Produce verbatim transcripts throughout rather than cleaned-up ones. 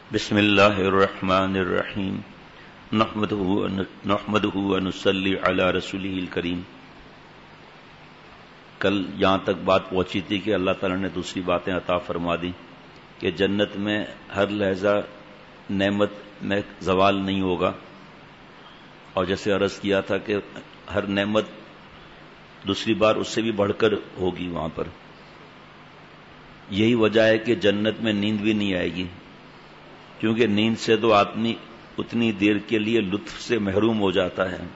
بسم اللہ الرحمن الرحیم نحمدہ ونصلی علی رسولہ الکریم۔ کل یہاں تک بات پہنچی تھی کہ اللہ تعالیٰ نے دوسری باتیں عطا فرما دی کہ جنت میں ہر لحظہ نعمت میں زوال نہیں ہوگا، اور جیسے عرض کیا تھا کہ ہر نعمت دوسری بار اس سے بھی بڑھ کر ہوگی وہاں پر۔ یہی وجہ ہے کہ جنت میں نیند بھی نہیں آئے گی، کیونکہ نیند سے تو آدمی اتنی دیر کے لیے لطف سے محروم ہو جاتا ہے،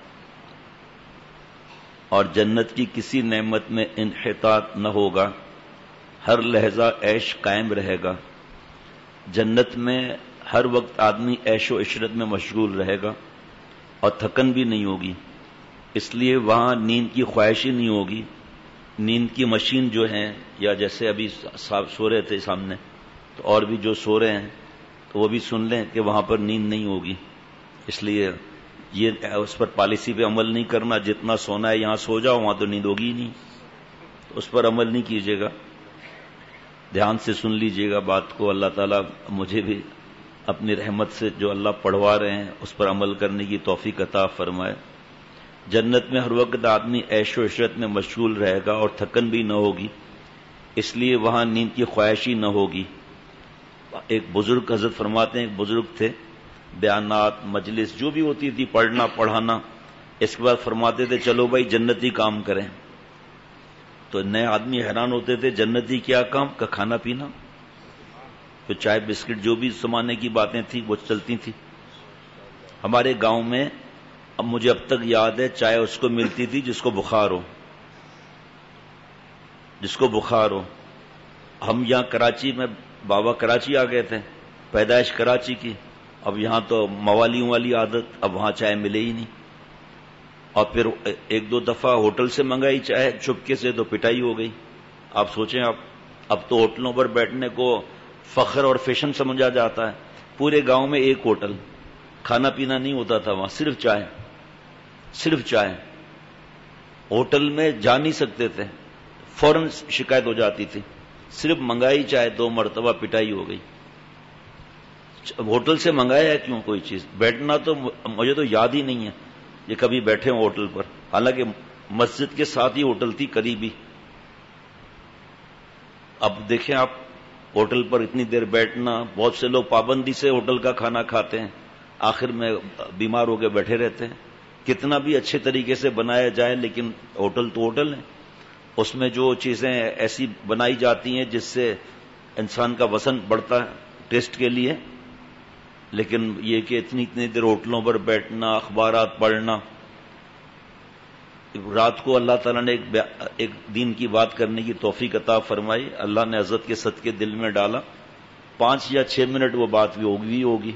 اور جنت کی کسی نعمت میں انحطاط نہ ہوگا، ہر لحظہ عیش قائم رہے گا۔ جنت میں ہر وقت آدمی عیش و عشرت میں مشغول رہے گا اور تھکن بھی نہیں ہوگی، اس لیے وہاں نیند کی خواہش ہی نہیں ہوگی۔ نیند کی مشین جو ہیں، یا جیسے ابھی صاحب سو رہے تھے سامنے، تو اور بھی جو سو رہے ہیں تو وہ بھی سن لیں کہ وہاں پر نیند نہیں ہوگی۔ اس لیے یہ اس پر پالیسی پہ عمل نہیں کرنا، جتنا سونا ہے یہاں سو جاؤ، وہاں تو نیند ہوگی ہی نہیں، تو اس پر عمل نہیں کیجیے گا۔ دھیان سے سن لیجیے گا بات کو۔ اللہ تعالیٰ مجھے بھی اپنی رحمت سے جو اللہ پڑھوا رہے ہیں اس پر عمل کرنے کی توفیق عطا فرمائے۔ جنت میں ہر وقت آدمی عیش و عشرت میں مشغول رہے گا اور تھکن بھی نہ ہوگی، اس لیے وہاں نیند کی خواہش ہی نہ ہوگی۔ ایک بزرگ حضرت فرماتے ہیں، ایک بزرگ تھے، بیانات مجلس جو بھی ہوتی تھی، پڑھنا پڑھانا، اس کے بعد فرماتے تھے چلو بھائی جنتی کام کریں۔ تو نئے آدمی حیران ہوتے تھے، جنتی کیا کام؟ کا کھانا پینا، تو چائے بسکٹ جو بھی زمانے کی باتیں تھیں وہ چلتی تھیں۔ ہمارے گاؤں میں اب مجھے اب تک یاد ہے، چائے اس کو ملتی تھی جس کو بخار ہو، جس کو بخار ہو۔ ہم یہاں کراچی میں، بابا کراچی آ گئے تھے، پیدائش کراچی کی، اب یہاں تو موالیوں والی عادت، اب وہاں چائے ملے ہی نہیں، اور پھر ایک دو دفعہ ہوٹل سے منگائی چائے چپکے سے تو پٹائی ہو گئی۔ آپ سوچیں، آپ اب تو ہوٹلوں پر بیٹھنے کو فخر اور فیشن سمجھا جاتا ہے۔ پورے گاؤں میں ایک ہوٹل، کھانا پینا نہیں ہوتا تھا وہاں، صرف چائے، صرف چائے۔ ہوٹل میں جا نہیں سکتے تھے، فوراً شکایت ہو جاتی تھی، صرف منگائی چائے دو مرتبہ پٹائی ہو گئی۔ ہوٹل سے منگایا ہے کیوں کوئی چیز؟ بیٹھنا تو مجھے تو یاد ہی نہیں ہے یہ کبھی بیٹھے ہوں ہوٹل پر، حالانکہ مسجد کے ساتھ ہی ہوٹل تھی قریبی۔ اب دیکھیں آپ، ہوٹل پر اتنی دیر بیٹھنا، بہت سے لوگ پابندی سے ہوٹل کا کھانا کھاتے ہیں، آخر میں بیمار ہو کے بیٹھے رہتے ہیں۔ کتنا بھی اچھے طریقے سے بنایا جائے لیکن ہوٹل تو ہوٹل ہے، اس میں جو چیزیں ایسی بنائی جاتی ہیں جس سے انسان کا وزن بڑھتا ہے ٹیسٹ کے لیے، لیکن یہ کہ اتنی اتنی دیر ہوٹلوں پر بیٹھنا، اخبارات پڑھنا۔ رات کو اللہ تعالیٰ نے ایک, ایک دین کی بات کرنے کی توفیق عطا فرمائی، اللہ نے حضرت کے صدقے دل میں ڈالا، پانچ یا چھ منٹ وہ بات بھی ہوگی ہوگی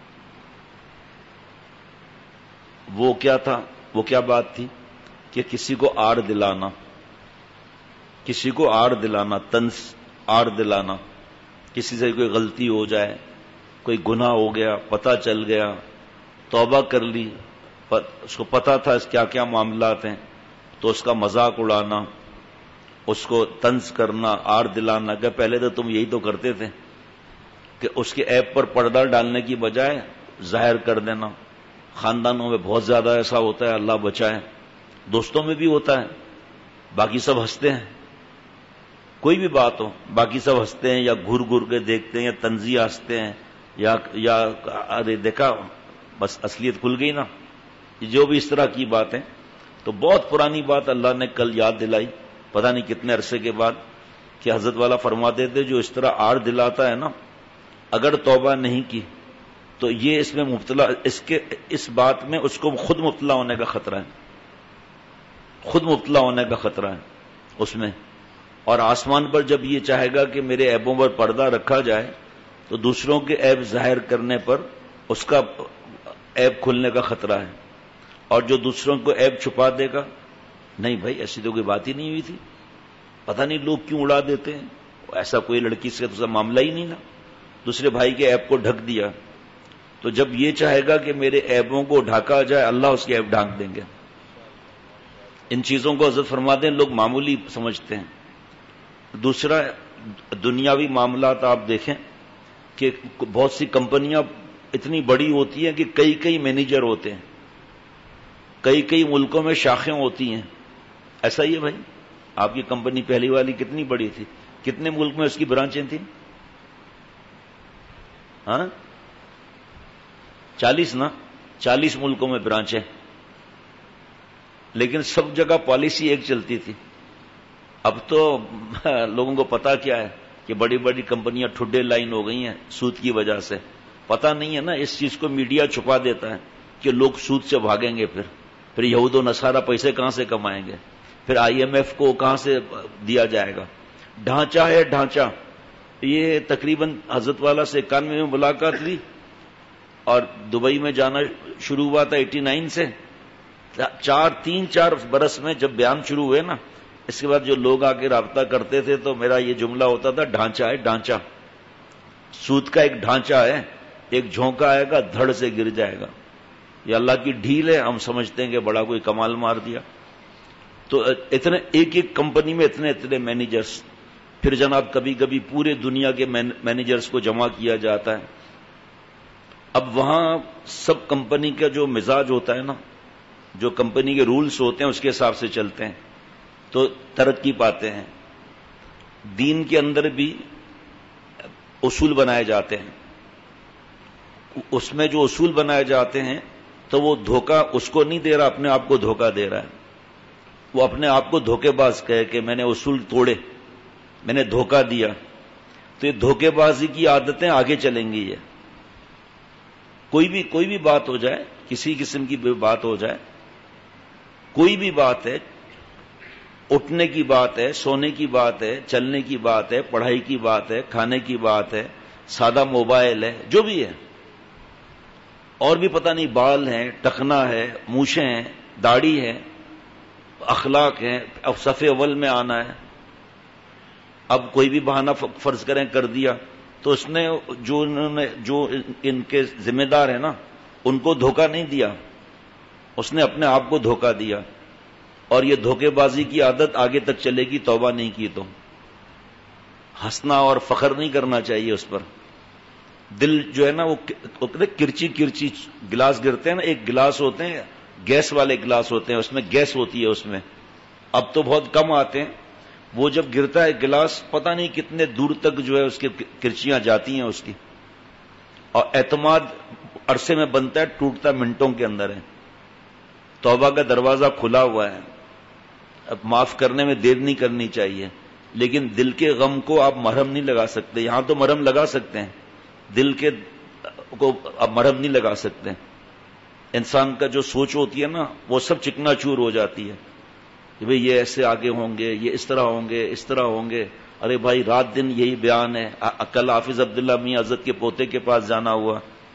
وہ کیا تھا؟ وہ کیا بات تھی کہ کسی کو آڑ دلانا، کسی کو آڑ دلانا، طنز آڑ دلانا، کسی سے کوئی غلطی ہو جائے، کوئی گناہ ہو گیا، پتہ چل گیا، توبہ کر لی، اس کو پتہ تھا اس کیا کیا معاملات ہیں، تو اس کا مذاق اڑانا، اس کو طنز کرنا، آڑ دلانا۔ کہ پہلے تو تم یہی تو کرتے تھے کہ اس کے عیب پر پردہ ڈالنے کی بجائے ظاہر کر دینا۔ خاندانوں میں بہت زیادہ ایسا ہوتا ہے، اللہ بچائے، دوستوں میں بھی ہوتا ہے، باقی سب ہنستے ہیں، کوئی بھی بات ہو باقی سب ہنستے ہیں، یا گھور گھور کے دیکھتے ہیں، یا طنزیہ ہنستے ہیں، یا یا ارے دیکھا بس اصلیت کھل گئی نا، جو بھی اس طرح کی باتیں۔ تو بہت پرانی بات اللہ نے کل یاد دلائی، پتہ نہیں کتنے عرصے کے بعد، کہ حضرت والا فرماتے تھے جو اس طرح آڑ دلاتا ہے نا، اگر توبہ نہیں کی تو یہ اس میں مبتلا، اس کے اس بات میں اس کو خود مبتلا ہونے کا خطرہ ہے، خود مبتلا ہونے کا خطرہ ہے اس میں۔ اور آسمان پر جب یہ چاہے گا کہ میرے عیبوں پر پردہ رکھا جائے تو دوسروں کے عیب ظاہر کرنے پر اس کا عیب کھلنے کا خطرہ ہے، اور جو دوسروں کو عیب چھپا دے گا، نہیں بھائی ایسی تو کوئی بات ہی نہیں ہوئی تھی، پتہ نہیں لوگ کیوں اڑا دیتے ہیں، ایسا کوئی لڑکی سے تو معاملہ ہی نہیں تھا، دوسرے بھائی کے عیب کو ڈھک دیا۔ تو جب یہ چاہے گا کہ میرے عیبوں کو ڈھانکا جائے، اللہ اس کے عیب ڈھانک دیں گے۔ ان چیزوں کو حضرت فرماتے ہیں لوگ معمولی سمجھتے ہیں۔ دوسرا، دنیاوی معاملات آپ دیکھیں کہ بہت سی کمپنیاں اتنی بڑی ہوتی ہیں کہ کئی کئی مینیجر ہوتے ہیں، کئی کئی ملکوں میں شاخیں ہوتی ہیں. ایسا ہی ہے بھائی. آپ کی کمپنی پہلی والی کتنی بڑی تھی؟ کتنے ملک میں اس کی برانچیں تھیں؟ ہاں چالیس نا، چالیس ملکوں میں برانچیں، لیکن سب جگہ پالیسی ایک چلتی تھی. اب تو لوگوں کو پتا کیا ہے کہ بڑی بڑی کمپنیاں ٹھڈے لائن ہو گئی ہیں سود کی وجہ سے. پتا نہیں ہے نا، اس چیز کو میڈیا چھپا دیتا ہے کہ لوگ سود سے بھاگیں گے. پھر پھر یہود و نصارہ پیسے کہاں سے کمائیں گے؟ پھر آئی ایم ایف کو کہاں سے دیا جائے گا؟ ڈھانچہ ہے ڈھانچہ. یہ تقریباً حضرت والا سے اکانوے میں ملاقات ہوئی اور دبئی میں جانا شروع ہوا تھا ایٹی نائن سے. چار تین چار برس میں جب بیان شروع ہوئے نا، اس کے بعد جو لوگ آ کے رابطہ کرتے تھے تو میرا یہ جملہ ہوتا تھا، ڈھانچہ ہے ڈھانچہ. سود کا ایک ڈھانچہ ہے، ایک جھونکا آئے گا دھڑ سے گر جائے گا. یہ اللہ کی ڈھیل ہے، ہم سمجھتے ہیں کہ بڑا کوئی کمال مار دیا. تو اتنے ایک ایک کمپنی میں اتنے اتنے مینیجرز. پھر جناب کبھی کبھی پورے دنیا کے مینیجرز کو جمع کیا جاتا ہے. اب وہاں سب کمپنی کا جو مزاج ہوتا ہے نا، جو کمپنی کے رولز ہوتے ہیں اس کے حساب سے چلتے ہیں تو ترقی پاتے ہیں. دین کے اندر بھی اصول بنائے جاتے ہیں. اس میں جو اصول بنائے جاتے ہیں تو وہ دھوکہ اس کو نہیں دے رہا، اپنے آپ کو دھوکہ دے رہا ہے. وہ اپنے آپ کو دھوکے باز کہے کہ میں نے اصول توڑے، میں نے دھوکہ دیا. تو یہ دھوکے بازی کی عادتیں آگے چلیں گی. یہ کوئی بھی کوئی بھی بات ہو جائے، کسی قسم کی بات ہو جائے، کوئی بھی بات ہے، اٹھنے کی بات ہے، سونے کی بات ہے، چلنے کی بات ہے، پڑھائی کی بات ہے، کھانے کی بات ہے، سادہ موبائل ہے، جو بھی ہے، اور بھی پتہ نہیں بال ہیں، ٹخنا ہے، مونچھیں ہیں، داڑھی ہے، اخلاق ہیں، اب صف اول میں آنا ہے. اب کوئی بھی بہانہ فرض کریں کر دیا تو اس نے جو انہوں نے جو ان کے ذمہ دار ہیں نا ان کو دھوکہ نہیں دیا، اس نے اپنے آپ کو دھوکہ دیا. اور یہ دھوکے بازی کی عادت آگے تک چلے گی توبہ نہیں کی تو. ہنسنا اور فخر نہیں کرنا چاہیے اس پر. دل جو ہے نا وہ کرچی کرچی گلاس گرتے ہیں نا، ایک گلاس ہوتے ہیں گیس والے گلاس ہوتے ہیں، اس میں گیس ہوتی ہے اس میں. اب تو بہت کم آتے ہیں. وہ جب گرتا ہے گلاس پتہ نہیں کتنے دور تک جو ہے اس کی کرچیاں جاتی ہیں اس کی. اور اعتماد عرصے میں بنتا ہے، ٹوٹتا منٹوں کے اندر ہے. توبہ کا دروازہ کھلا ہوا ہے. اب معاف کرنے میں دیر نہیں کرنی چاہیے، لیکن دل کے غم کو آپ مرہم نہیں لگا سکتے. یہاں تو مرہم لگا سکتے ہیں، دل کے کو آپ مرہم نہیں لگا سکتے. انسان کا جو سوچ ہوتی ہے نا وہ سب چکنا چور ہو جاتی ہے کہ بھئی یہ ایسے آگے ہوں گے، یہ اس طرح ہوں گے، اس طرح ہوں گے. ارے بھائی رات دن یہی بیان ہے. کل حافظ عبداللہ میاں حضرت کے پوتے کے پاس جانا ہوا،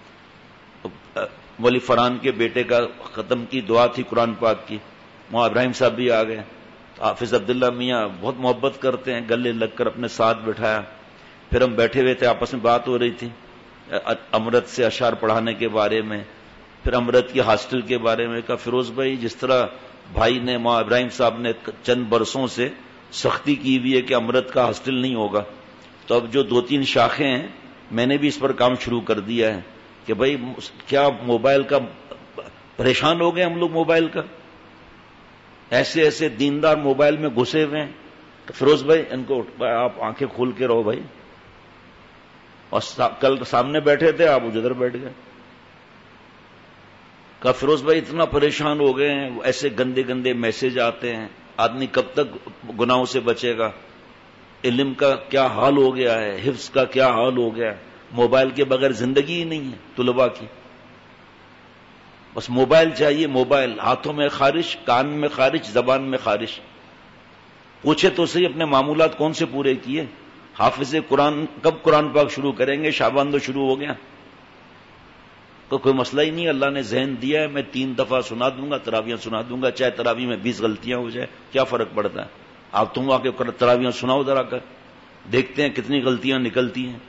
مولی فرحان کے بیٹے کا ختم کی دعا تھی قرآن پاک کی. وہاں ابراہیم صاحب بھی آ گئے. حافظ عبداللہ میاں بہت محبت کرتے ہیں، گلے لگ کر اپنے ساتھ بٹھایا. پھر ہم بیٹھے ہوئے تھے، آپس میں بات ہو رہی تھی امرت سے اشعار پڑھانے کے بارے میں، پھر امرت کی ہاسٹل کے بارے میں. کہا فیروز بھائی جس طرح بھائی نے ماں ابراہیم صاحب نے چند برسوں سے سختی کی ہوئی ہے کہ امرت کا ہاسٹل نہیں ہوگا، تو اب جو دو تین شاخیں ہیں میں نے بھی اس پر کام شروع کر دیا ہے کہ بھائی کیا موبائل کا پریشان ہو گئے ہم لوگ. موبائل کا ایسے ایسے دیندار موبائل میں گھسے ہوئے ہیں. تو فیروز بھائی ان کو آپ آنکھیں کھول کے رہو بھائی. اور کل سامنے بیٹھے تھے، آپ ادھر بیٹھ گئے. کہا فیروز بھائی اتنا پریشان ہو گئے ہیں، ایسے گندے گندے میسج آتے ہیں، آدمی کب تک گناہوں سے بچے گا. علم کا کیا حال ہو گیا ہے، حفظ کا کیا حال ہو گیا ہے. موبائل کے بغیر زندگی ہی نہیں ہے طلباء کی. بس موبائل چاہیے، موبائل ہاتھوں میں خارش، کان میں خارش، زبان میں خارش. پوچھے تو صحیح اپنے معمولات کون سے پورے کیے. حافظ قرآن کب قرآن پاک شروع کریں گے؟ شعبان تو شروع ہو گیا. تو کوئی مسئلہ ہی نہیں. اللہ نے ذہن دیا ہے، میں تین دفعہ سنا دوں گا، تراویاں سنا دوں گا، چاہے تراوی میں بیس غلطیاں ہو جائے، کیا فرق پڑتا ہے. آپ تم آ کے تراویاں سناؤ ذرا کر، دیکھتے ہیں کتنی غلطیاں نکلتی ہیں.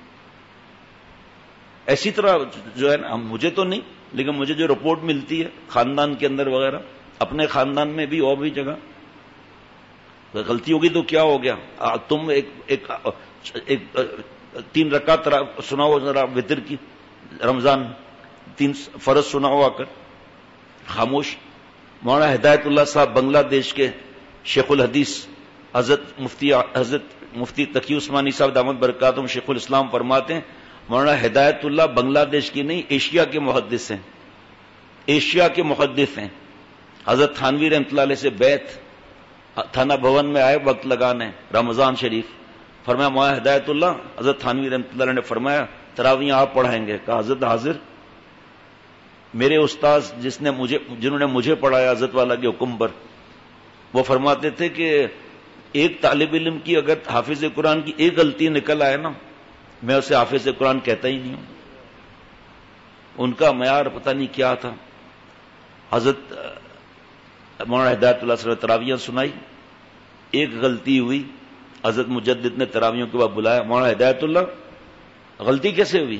ایسی طرح جو ہے نا، مجھے تو نہیں لیکن مجھے جو رپورٹ ملتی ہے خاندان کے اندر وغیرہ، اپنے خاندان میں بھی اور بھی جگہ غلطی ہوگی تو کیا ہو گیا. تم ایک ایک, ایک تین رکعت سناؤ ذرا وتر کی رمضان، تین فرض سناؤ آ کر. خاموش. مولانا ہدایت اللہ صاحب بنگلہ دیش کے شیخ الحدیث حضرت مفتی حضرت مفتی تقی عثمانی صاحب دامت برکاتہم شیخ الاسلام فرماتے ہیں مولانا ہدایت اللہ بنگلہ دیش کی نہیں ایشیا کے محدث ہیں، ایشیا کے محدث ہیں. حضرت تھانوی رحمۃ اللہ علیہ سے بیعت تھانہ بھون میں آئے وقت لگانے رمضان شریف. فرمایا مولانا ہدایت اللہ حضرت تھانوی رحمۃ اللہ علیہ نے فرمایا تراویح آپ پڑھائیں گے؟ کہا حضرت حاضر. میرے استاذ جس نے مجھے جنہوں نے مجھے پڑھایا حضرت والا کے حکم پر، وہ فرماتے تھے کہ ایک طالب علم کی اگر حافظ قرآن کی ایک غلطی نکل آئے نا، میں اسے حافظ قرآن کہتا ہی نہیں ہوں. ان کا معیار پتہ نہیں کیا تھا. حضرت مولانا ہدایت اللہ صلی اللہ علیہ وسلم تراویح سنائی، ایک غلطی ہوئی، حضرت مجدد نے تراویحوں کے بعد بلایا مولانا ہدایت اللہ غلطی کیسے ہوئی؟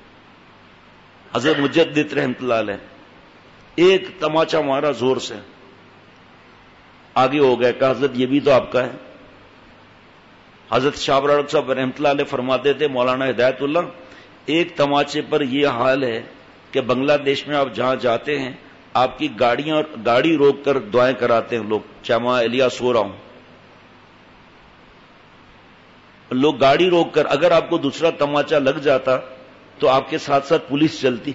حضرت مجدد رحمۃ اللہ علیہ ایک تماچا مارا زور سے، آگے ہو گئے. کہا حضرت یہ بھی تو آپ کا ہے. حضرت شاہ برارک صاحب رحمۃ اللہ علیہ فرماتے تھے مولانا ہدایت اللہ ایک تماچے پر یہ حال ہے کہ بنگلہ دیش میں آپ جہاں جاتے ہیں آپ کی گاڑیاں گاڑی روک کر دعائیں کراتے ہیں لوگ، چاہے وہاں الیا سو رہا ہوں، لوگ گاڑی روک کر، اگر آپ کو دوسرا تماچا لگ جاتا تو آپ کے ساتھ ساتھ پولیس چلتی.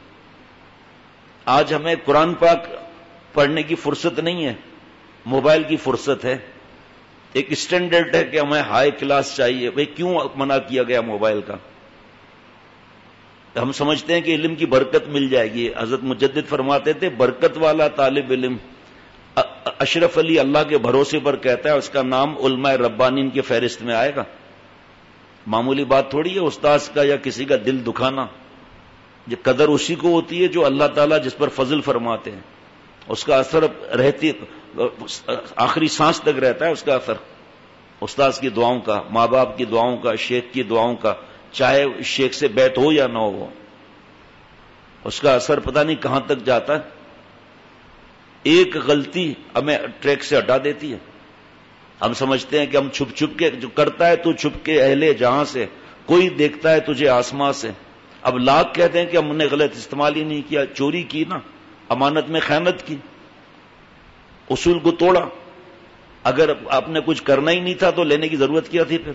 آج ہمیں قرآن پاک پڑھنے کی فرصت نہیں ہے، موبائل کی فرصت ہے. ایک اسٹینڈرڈ ہے کہ ہمیں ہائی کلاس چاہیے. بھئی کیوں منع کیا گیا موبائل کا؟ ہم سمجھتے ہیں کہ علم کی برکت مل جائے گی. حضرت مجدد فرماتے تھے برکت والا طالب علم اشرف علی اللہ کے بھروسے پر کہتا ہے اس کا نام علماء ربانین کی فہرست میں آئے گا. معمولی بات تھوڑی ہے استاذ کا یا کسی کا دل دکھانا. یہ قدر اسی کو ہوتی ہے جو اللہ تعالیٰ جس پر فضل فرماتے ہیں، اس کا اثر رہتی آخری سانس تک رہتا ہے. اس کا اثر استاذ کی دعاؤں کا، ماں باپ کی دعاؤں کا، شیخ کی دعاؤں کا، چاہے شیخ سے بیعت ہو یا نہ ہو، اس کا اثر پتہ نہیں کہاں تک جاتا ہے. ایک غلطی ہمیں ٹریک سے ہٹا دیتی ہے. ہم سمجھتے ہیں کہ ہم چھپ چھپ کے جو کرتا ہے تو چھپ کے اہل جہاں سے، کوئی دیکھتا ہے تجھے آسمان سے. اب لاکھ کہتے ہیں کہ ہم نے غلط استعمال ہی نہیں کیا، چوری کی نا، امانت میں خیانت کی، اصول کو توڑا. اگر آپ نے کچھ کرنا ہی نہیں تھا تو لینے کی ضرورت کیا تھی؟ پھر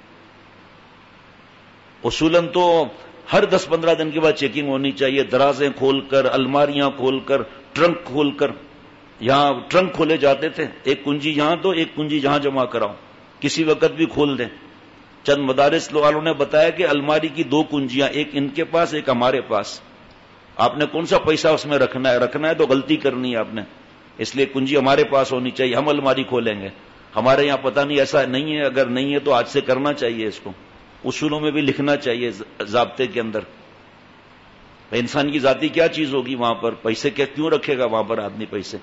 اصولاً تو ہر دس پندرہ دن کے بعد چیکنگ ہونی چاہیے. درازیں کھول کر، الماریاں کھول کر، ٹرنک کھول کر. یہاں ٹرنک کھولے جاتے تھے، ایک کنجی یہاں دو، ایک کنجی یہاں جمع کراؤ، کسی وقت بھی کھول دیں. چند مدارس والوں نے بتایا کہ الماری کی دو کنجیاں، ایک ان کے پاس ایک ہمارے پاس. آپ نے کون سا پیسہ اس میں رکھنا ہے؟ رکھنا ہے تو غلطی کرنی ہے آپ نے، اس لیے کنجی ہمارے پاس ہونی چاہیے، ہم الماری کھولیں گے. ہمارے یہاں پتہ نہیں ایسا نہیں ہے. اگر نہیں ہے تو آج سے کرنا چاہیے. اس کو اصولوں میں بھی لکھنا چاہیے ضابطے کے اندر. انسان کی ذاتی کیا چیز ہوگی وہاں پر؟ پیسے کیا کیوں رکھے گا وہاں پر آدمی پیسے؟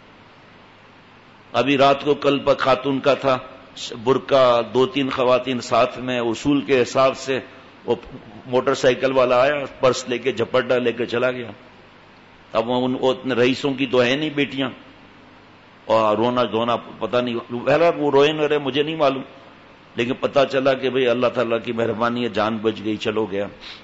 ابھی رات کو کل پر خاتون کا تھا برقع، دو تین خواتین ساتھ میں، اصول کے حساب سے وہ موٹر سائیکل والا آیا، پرس لے کے جھپٹا لے کے چلا گیا. اب ان رئیسوں کی تو ہے نہیں بیٹیاں، اور رونا دھونا پتہ نہیں. بہرحال وہ روئے نہ رہے مجھے نہیں معلوم، لیکن پتہ چلا کہ بھئی اللہ تعالیٰ کی مہربانی ہے، جان بچ گئی، چلو گیا.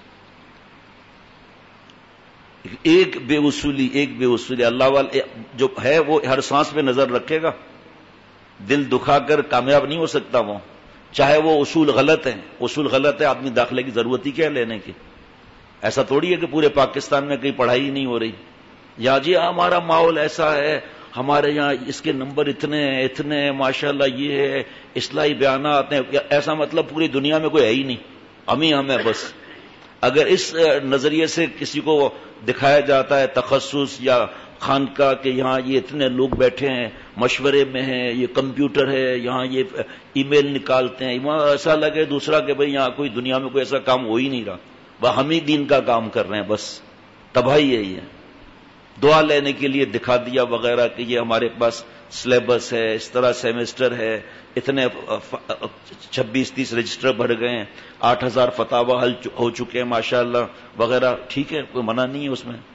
ایک بے اصولی ایک بے اصولی اللہ والے جو ہے وہ ہر سانس پہ نظر رکھے گا. دل دکھا کر کامیاب نہیں ہو سکتا وہ، چاہے وہ اصول غلط ہیں. اصول غلط ہے، آدمی داخلے کی ضرورت ہی کیا لینے کی؟ ایسا تھوڑی ہے کہ پورے پاکستان میں کہیں پڑھائی نہیں ہو رہی. یا جی ہمارا ماحول ایسا ہے، ہمارے یہاں اس کے نمبر اتنے ہیں اتنے ہیں، ماشاءاللہ یہ ہے، اصلاحی بیانات ہیں. ایسا مطلب پوری دنیا میں کوئی ہے ہی نہیں، ہم ہی ہم ہیں بس. اگر اس نظریے سے کسی کو دکھایا جاتا ہے تخصص یا خانقاہ کہ یہاں یہ اتنے لوگ بیٹھے ہیں، مشورے میں ہیں، یہ کمپیوٹر ہے، یہاں یہ ای میل نکالتے ہیں، ایسا لگے دوسرا کہ بھئی یہاں کوئی دنیا میں کوئی ایسا کام ہو ہی نہیں رہا، وہ ہم ہی دین کا کام کر رہے ہیں بس. تباہی یہی ہے. دعا لینے کے لیے دکھا دیا وغیرہ کہ یہ ہمارے پاس سلیبس ہے، اس طرح سیمسٹر ہے، اتنے چھبیس تیس رجسٹر بھر گئے ہیں، آٹھ ہزار فتاوا حل ہو چکے ہیں ماشاءاللہ وغیرہ. ٹھیک ہے، کوئی منع نہیں ہے اس میں،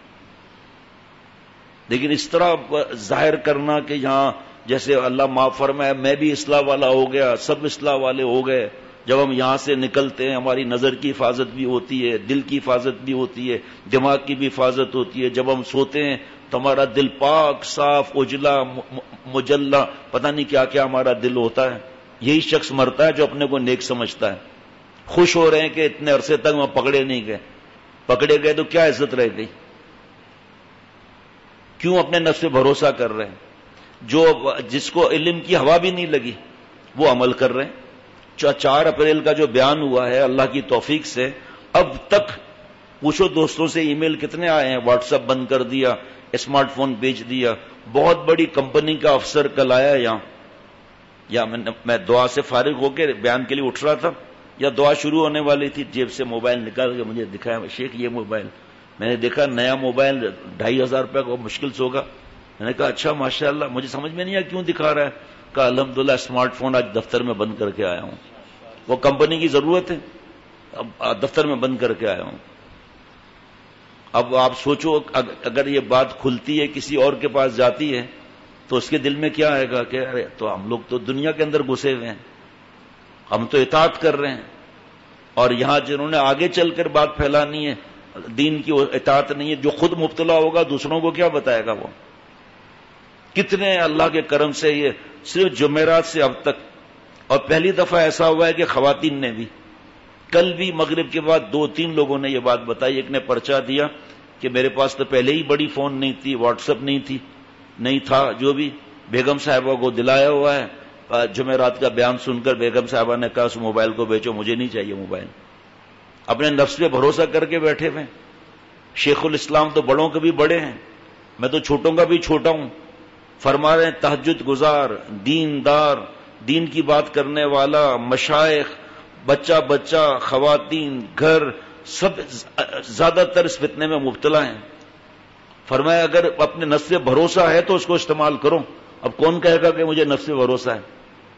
لیکن اس طرح ظاہر کرنا کہ یہاں جیسے اللہ معاف فرمائے میں بھی اصلاح والا ہو گیا، سب اصلاح والے ہو گئے، جب ہم یہاں سے نکلتے ہیں ہماری نظر کی حفاظت بھی ہوتی ہے، دل کی حفاظت بھی ہوتی ہے، دماغ کی بھی حفاظت ہوتی ہے. جب ہم سوتے ہیں تو ہمارا دل پاک صاف اجلا مجلا پتہ نہیں کیا کیا ہمارا دل ہوتا ہے. یہی شخص مرتا ہے جو اپنے کو نیک سمجھتا ہے. خوش ہو رہے ہیں کہ اتنے عرصے تک وہاں پکڑے نہیں گئے. پکڑے گئے تو کیا عزت رہ گئی؟ کیوں اپنے نفس پہ بھروسہ کر رہے ہیں؟ جو جس کو علم کی ہوا بھی نہیں لگی وہ عمل کر رہے ہیں. چار اپریل کا جو بیان ہوا ہے اللہ کی توفیق سے اب تک پوچھو دوستوں سے ای میل کتنے آئے ہیں، واٹس ایپ بند کر دیا، اسمارٹ فون بیچ دیا. بہت بڑی کمپنی کا افسر کل آیا یہاں، یا میں دعا سے فارغ ہو کے بیان کے لیے اٹھ رہا تھا یا دعا شروع ہونے والی تھی، جیب سے موبائل نکال کے مجھے دکھایا، شیخ یہ موبائل. میں نے دیکھا نیا موبائل ڈھائی ہزار روپے کا مشکل سے ہوگا. میں نے کہا اچھا ماشاء اللہ. مجھے سمجھ میں نہیں آیا کیوں دکھا رہا ہے. کہا الحمدللہ اسمارٹ فون آج دفتر میں بند کر کے آیا ہوں. وہ کمپنی کی ضرورت ہے، اب دفتر میں بند کر کے آیا ہوں. اب آپ سوچو اگر یہ بات کھلتی ہے کسی اور کے پاس جاتی ہے تو اس کے دل میں کیا آئے گا کہ ارے تو ہم لوگ تو دنیا کے اندر گھسے ہوئے ہیں، ہم تو اطاعت کر رہے ہیں، اور یہاں جنہوں نے آگے چل کر بات پھیلانی ہے دین کی اطاعت نہیں ہے. جو خود مبتلا ہوگا دوسروں کو کیا بتائے گا؟ وہ کتنے اللہ کے کرم سے یہ صرف جمعرات سے اب تک، اور پہلی دفعہ ایسا ہوا ہے کہ خواتین نے بھی، کل بھی مغرب کے بعد دو تین لوگوں نے یہ بات بتائی. ایک نے پرچہ دیا کہ میرے پاس تو پہلے ہی بڑی فون نہیں تھی، واٹس ایپ نہیں تھی، نہیں تھا، جو بھی بیگم صاحبہ کو دلایا ہوا ہے. جمعرات کا بیان سن کر بیگم صاحبہ نے کہا اس موبائل کو بیچو، مجھے نہیں چاہیے موبائل. اپنے نفس پہ بھروسہ کر کے بیٹھے ہوئے. شیخ الاسلام تو بڑوں کے بھی بڑے ہیں، میں تو چھوٹوں کا بھی چھوٹا ہوں. فرما رہے ہیں تہجد گزار، دین دار، دین کی بات کرنے والا، مشائخ، بچہ بچہ، خواتین، گھر، سب زیادہ تر اس فتنے میں مبتلا ہیں. فرمایا اگر اپنے نفس پہ بھروسہ ہے تو اس کو استعمال کرو. اب کون کہے گا کہ مجھے نفس پہ بھروسہ ہے؟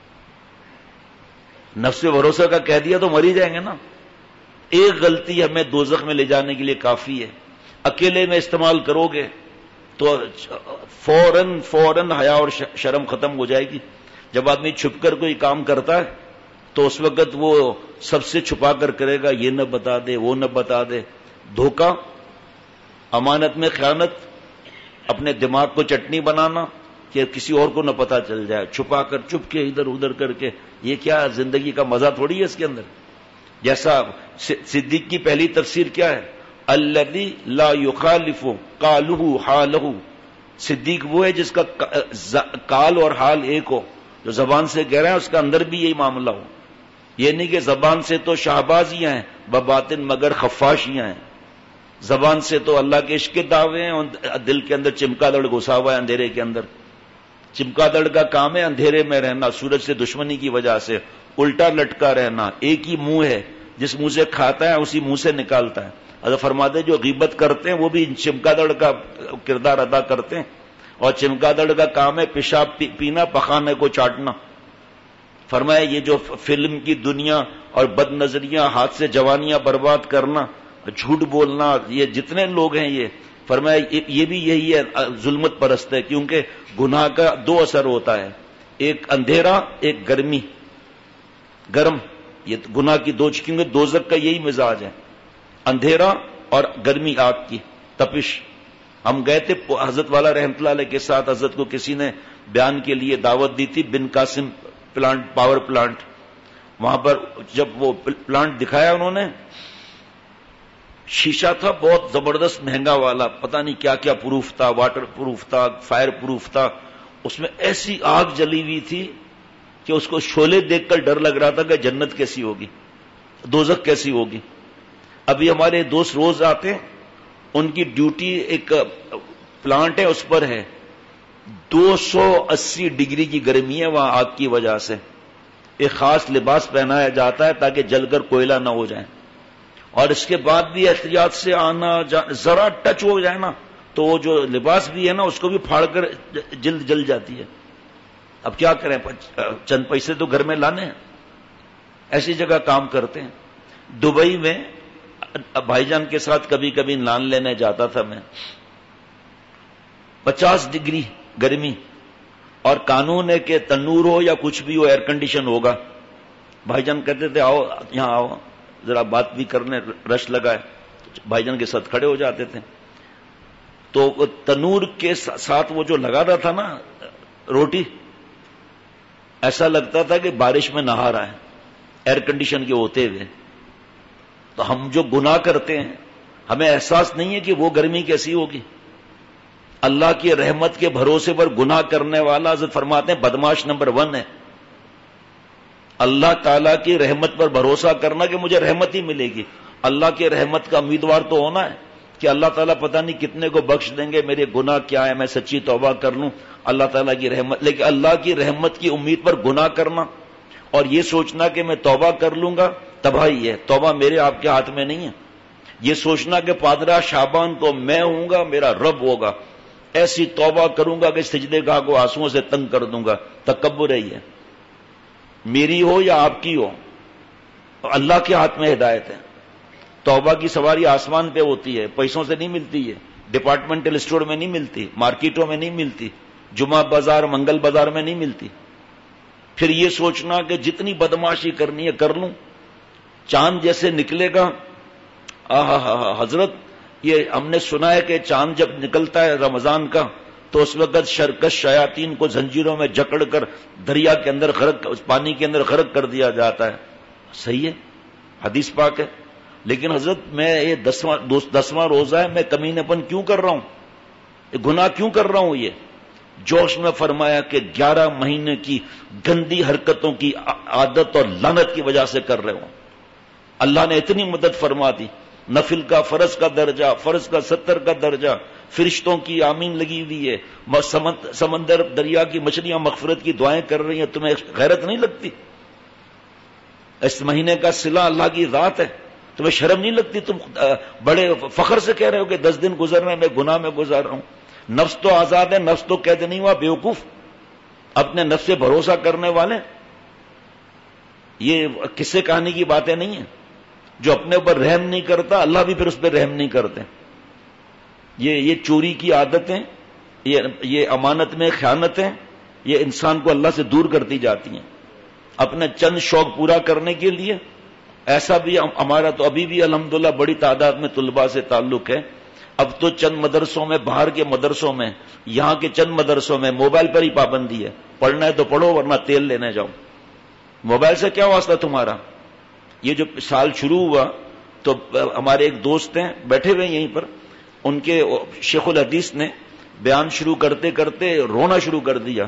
نفس پہ بھروسہ کا کہہ دیا تو مر ہی جائیں گے نا. ایک غلطی ہمیں دوزخ میں لے جانے کے لیے کافی ہے. اکیلے میں استعمال کرو گے تو فوراً فوراً حیا اور شرم ختم ہو جائے گی. جب آدمی چھپ کر کوئی کام کرتا ہے تو اس وقت وہ سب سے چھپا کر کرے گا، یہ نہ بتا دے، وہ نہ بتا دے. دھوکہ، امانت میں خیانت، اپنے دماغ کو چٹنی بنانا کہ کسی اور کو نہ پتا چل جائے، چھپا کر چپ کے ادھر ادھر کر کے. یہ کیا زندگی کا مزہ تھوڑی ہے اس کے اندر. جیسا صدیق کی پہلی تفسیر کیا ہے، الذی لا یخالف قالہ حالہ. صدیق وہ ہے جس کا قال اور حال ایک ہو، جو زبان سے کہہ رہا ہے اس کا اندر بھی یہی معاملہ ہو. یہ نہیں کہ زبان سے تو شہبازیاں ہیں بباطن مگر خفاشیاں ہیں. زبان سے تو اللہ کے عشق کے دعوے ہیں اور دل کے اندر چمکا دڑ گھسا ہوا ہے اندھیرے کے اندر. چمکا دڑ کا کام ہے اندھیرے میں رہنا، سورج سے دشمنی کی وجہ سے الٹا لٹکا رہنا. ایک ہی منہ ہے، جس منہ سے کھاتا ہے اسی منہ سے نکالتا ہے. اگر فرماتے جو غیبت کرتے ہیں وہ بھی چمکا دڑ کا کردار ادا کرتے ہیں، اور چمکا دڑ کا کام ہے پیشاب پینا، پخانے کو چاٹنا. فرمایا یہ جو فلم کی دنیا اور بد نظریاں، ہاتھ سے جوانیاں برباد کرنا، جھوٹ بولنا، یہ جتنے لوگ ہیں یہ فرمایا یہ بھی یہی ہے، ظلمت پرست ہے. کیونکہ گناہ کا دو اثر ہوتا ہے، ایک اندھیرا، ایک گرمی، گرم. یہ گناہ کی دو، کیونکہ دوزخ کا یہی مزاج ہے، اندھیرا اور گرمی، آگ کی تپش. ہم گئے تھے حضرت والا رحمت اللہ علیہ کے ساتھ، حضرت کو کسی نے بیان کے لیے دعوت دی تھی Bin Qasim plant, power plant. وہاں پر جب وہ پلانٹ دکھایا انہوں نے، شیشہ تھا بہت زبردست مہنگا والا، پتہ نہیں کیا کیا پروف تھا، واٹر پروف تھا، فائر پروف تھا. اس میں ایسی آگ جلی ہوئی تھی کہ اس کو شعلے دیکھ کر ڈر لگ رہا تھا کہ جنت کیسی ہوگی، دوزخ کیسی ہوگی. ابھی ہمارے دوست روز آتے ہیں، ان کی ڈیوٹی ایک پلانٹ ہے اس پر ہے، دو سو اسی ڈگری کی گرمی ہے وہاں آگ کی وجہ سے. ایک خاص لباس پہنایا جاتا ہے تاکہ جل کر کوئلہ نہ ہو جائے، اور اس کے بعد بھی احتیاط سے آنا، ذرا ٹچ ہو جائے نا تو وہ جو لباس بھی ہے نا اس کو بھی پھاڑ کر جلد جل جاتی ہے. اب کیا کریں، چند پیسے تو گھر میں لانے ہیں. ایسی جگہ کام کرتے ہیں. دبئی میں بھائی جان کے ساتھ کبھی کبھی نان لینے جاتا تھا میں، پچاس ڈگری گرمی، اور قانون ہے کہ تنور ہو یا کچھ بھی ہو ایئر کنڈیشن ہوگا. بھائی جان کہتے تھے آؤ یہاں آؤ ذرا بات بھی کرنے، رش لگائے، بھائی جان کے ساتھ کھڑے ہو جاتے تھے. تو تنور کے ساتھ وہ جو لگا رہا تھا نا روٹی، ایسا لگتا تھا کہ بارش میں نہا رہا ہے ایئر کنڈیشن کے ہوتے ہوئے. تو ہم جو گناہ کرتے ہیں ہمیں احساس نہیں ہے کہ وہ گرمی کیسی ہوگی. اللہ کی رحمت کے بھروسے پر گناہ کرنے والا حضرت فرماتے ہیں بدماش نمبر ون ہے. اللہ تعالیٰ کی رحمت پر بھروسہ کرنا کہ مجھے رحمت ہی ملے گی. اللہ کی رحمت کا امیدوار تو ہونا ہے کہ اللہ تعالیٰ پتہ نہیں کتنے کو بخش دیں گے، میرے گناہ کیا ہے، میں سچی توبہ کر لوں اللہ تعالیٰ کی رحمت. لیکن اللہ کی رحمت کی امید پر گناہ کرنا اور یہ سوچنا کہ میں توبہ کر لوں گا، تباہی ہے. توبہ میرے آپ کے ہاتھ میں نہیں ہے. یہ سوچنا کہ پادرا شعبان تو میں ہوں گا، میرا رب ہوگا، ایسی توبہ کروں گا کہ سجدے گاہ کو آنسوؤں سے تنگ کر دوں گا، تکبر ہی ہے. میری ہو یا آپ کی ہو، اللہ کے ہاتھ میں ہدایت ہے. توبہ کی سواری آسمان پہ ہوتی ہے، پیسوں سے نہیں ملتی ہے، ڈپارٹمنٹل اسٹور میں نہیں ملتی، مارکیٹوں میں نہیں ملتی، جمعہ بازار منگل بازار میں نہیں ملتی. پھر یہ سوچنا کہ جتنی بدماشی کرنی ہے کر لوں، چاند جیسے نکلے گا. آہا ہا حضرت یہ ہم نے سنا ہے کہ چاند جب نکلتا ہے رمضان کا تو اس وقت شرکش شیاطین کو زنجیروں میں جکڑ کر دریا کے اندر غرق، پانی کے اندر غرق کر دیا جاتا ہے. صحیح ہے، حدیث پاک ہے. لیکن حضرت میں یہ دسواں دسواں روزہ ہے، میں کمینے پن کیوں کر رہا ہوں، یہ گناہ کیوں کر رہا ہوں؟ یہ جوش میں فرمایا کہ گیارہ مہینے کی گندی حرکتوں کی عادت اور لعنت کی وجہ سے کر رہے ہوں. اللہ نے اتنی مدد فرما دی، نفل کا فرض کا درجہ، فرض کا ستر کا درجہ، فرشتوں کی آمین لگی ہوئی ہے، سمندر دریا کی مچھلیاں مغفرت کی دعائیں کر رہی ہیں. تمہیں غیرت نہیں لگتی؟ اس مہینے کا صلہ اللہ کی ذات ہے، تمہیں شرم نہیں لگتی؟ تم بڑے فخر سے کہہ رہے ہو کہ دس دن گزر رہے ہیں میں گناہ میں گزار رہا ہوں. نفس تو آزاد ہے، نفس تو قید نہیں ہوا. بیوقوف، اپنے نفس سے بھروسہ کرنے والے. یہ قصے کہانی کی باتیں نہیں ہیں. جو اپنے اوپر رحم نہیں کرتا اللہ بھی پھر اس پہ رحم نہیں کرتے. یہ یہ چوری کی عادتیں، یہ یہ امانت میں خیانتیں، یہ انسان کو اللہ سے دور کرتی جاتی ہیں. اپنے چند شوق پورا کرنے کے لیے ایسا بھی ہمارا تو ابھی بھی الحمدللہ بڑی تعداد میں طلباء سے تعلق ہے. اب تو چند مدرسوں میں، باہر کے مدرسوں میں، یہاں کے چند مدرسوں میں موبائل پر ہی پابندی ہے. پڑھنا ہے تو پڑھو ورنہ تیل لینے جاؤ. موبائل سے کیا واسطہ تمہارا؟ یہ جو سال شروع ہوا تو ہمارے ایک دوست ہیں بیٹھے ہوئے یہیں پر، ان کے شیخ الحدیث نے بیان شروع کرتے کرتے رونا شروع کر دیا